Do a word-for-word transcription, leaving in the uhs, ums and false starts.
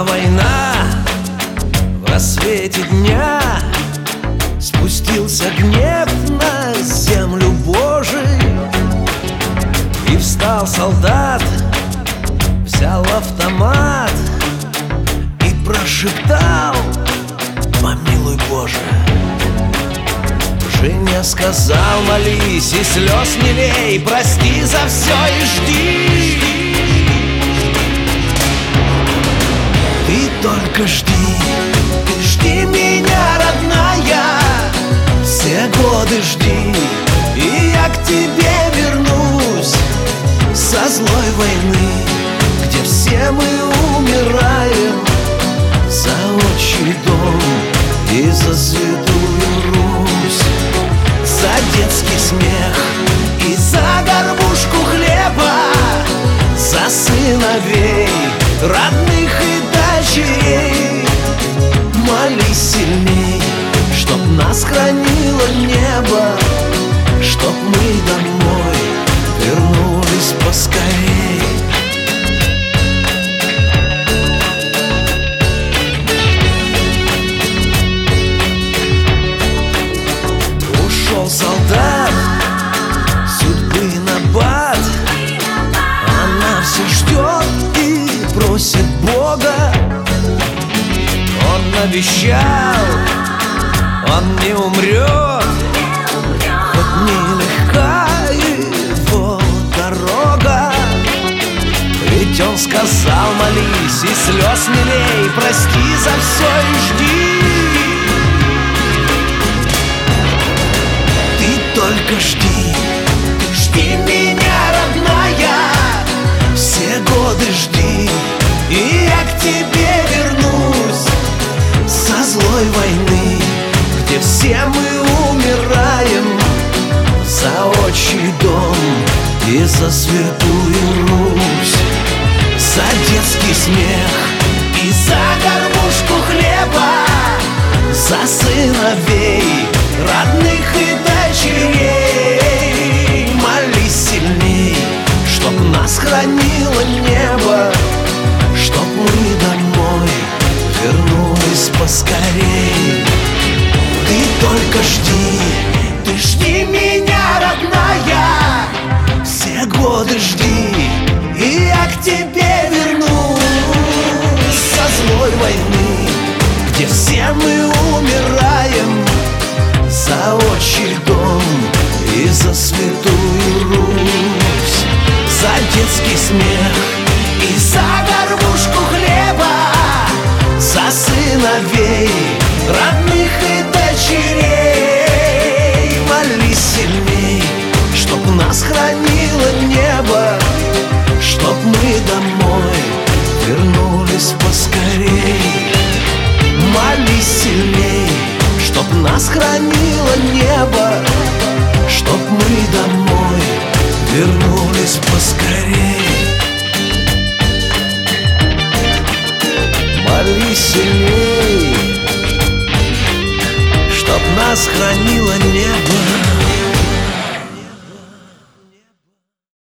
Пришла война в рассвете дня, спустился гнев на землю Божию, и встал солдат, взял автомат и прошептал: помилуй, Боже. Женя сказал: молись и слез не лей, прости за все и жди. Ты только жди, ты жди меня, родная, все годы жди, и я к тебе вернусь со злой войны, где все мы умираем за отчий дом и за святую Русь, за детский смех и за горбушку хлеба, за сыновей, родных и дочерей. Молись сильней, чтоб нас хранило небо, чтоб мы домой вернулись поскорей. Ушел солдат, судьбы набат, она все ждет и просит Бога. Он обещал, он не умрет, хоть нелегка его дорога. Ведь он сказал: молись и слез не лей, прости за все и жди. Ты только жди, жди меня, родная, все годы жди, и я к тебе вернусь со злой войны, где все мы умираем за отчий дом и за святую Русь, за детский смех и за горбушку хлеба, за сыновей, родных и дочерей. Молись сильней, чтоб нас хранило небо, чтоб мы домой вернулись поскорей. Ты только жди, ты жди меня, родная, все годы жди, и я к тебе вернусь со злой войны, где все мы умираем за отчий дом и за святую Русь, за детский смех и за горбушку хлеба, за сыновей, родных и дочерей. Молись сильней, чтоб нас хранило небо, чтоб мы домой вернулись поскорей. Молись сильней, чтоб нас хранило